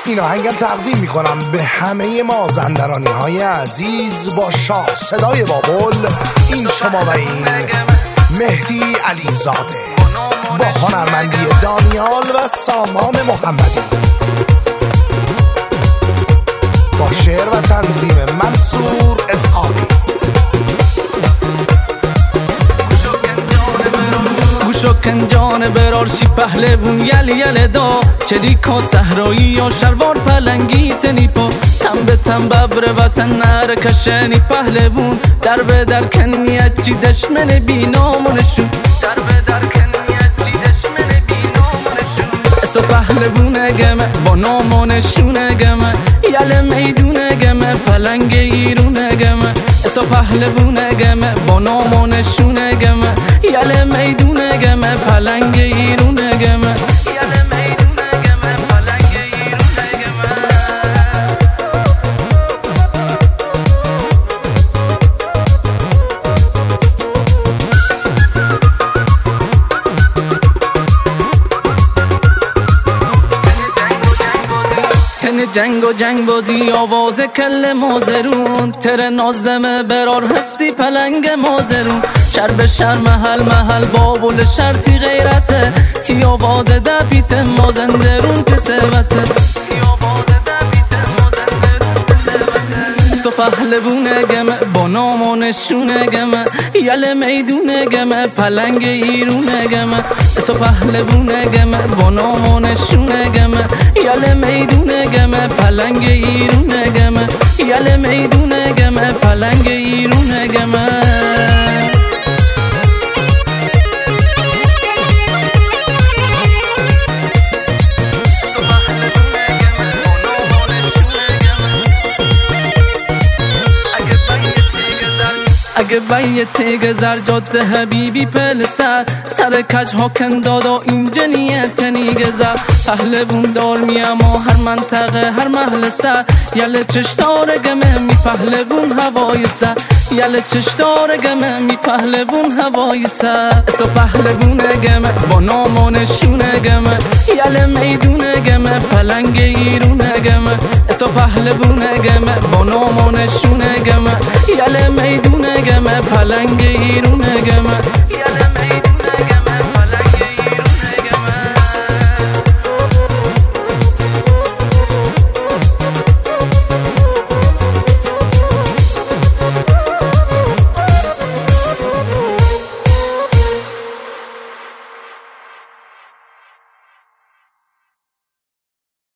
این آهنگم تقدیم میکنم به همه مازندرانی های عزیز با شاه صدای بابل. این شما و این مهدی علیزاده با هنرمندی دانیال و سامان محمدی با شعر و تنظیم منصور اسحاقی. گوشکن جان برارشی پهلوون یل یل دا چریکا صحرایی یا شلوار پلنگی تنیپا تن به تن ببر وطن نر کشنی پهلوون در به در کنیت چی دشمن بینامونشون در به در کنیت چی دشمن بینامونشون اسو پهلوون گمه با نامونشون گمه یل میدون گمه پلنگ ایرون گمه اسو پهلوون گمه با نامونشون گمه یل میدون گمه پلنگ ایرون گمه یل میدون گمه پلنگ ایرون گمه. تن جنگ و جنگ بازی آواز کل مازرون تر نازدمه برار هستی پلنگ مازرون شر به شر محل محل بابل شرطی غیرته تی آواز دبیت مازندرون تسوته تی آواز دبیت مازندرون تسوته سو پهلوون گمه با نامونشون گمه یل میدون گمه پلنگ ایرون گمه سو پهلوون گمه با نامونشون گمه یل میدون گمه پلنگ ایرون گمه یل میدون گمه پلنگ ایرون گمه. اگه بیت گذر جاده حبیبی پل سر کج ها کن دادا این جنیت نیگذر پهلوون دار میم و هر منطقه هر محل سر یل چشتار گمه می پهلوون هوای سر یل چشتار گمه می پهلوون هوای سر اسو پهلوون گمه با نامونشون گمه یل میدون گمه پلنگ ایرون گمه اسو پهلوون گمه با نامونشون گمه یل میدون گمه پلنگ ایرون گمه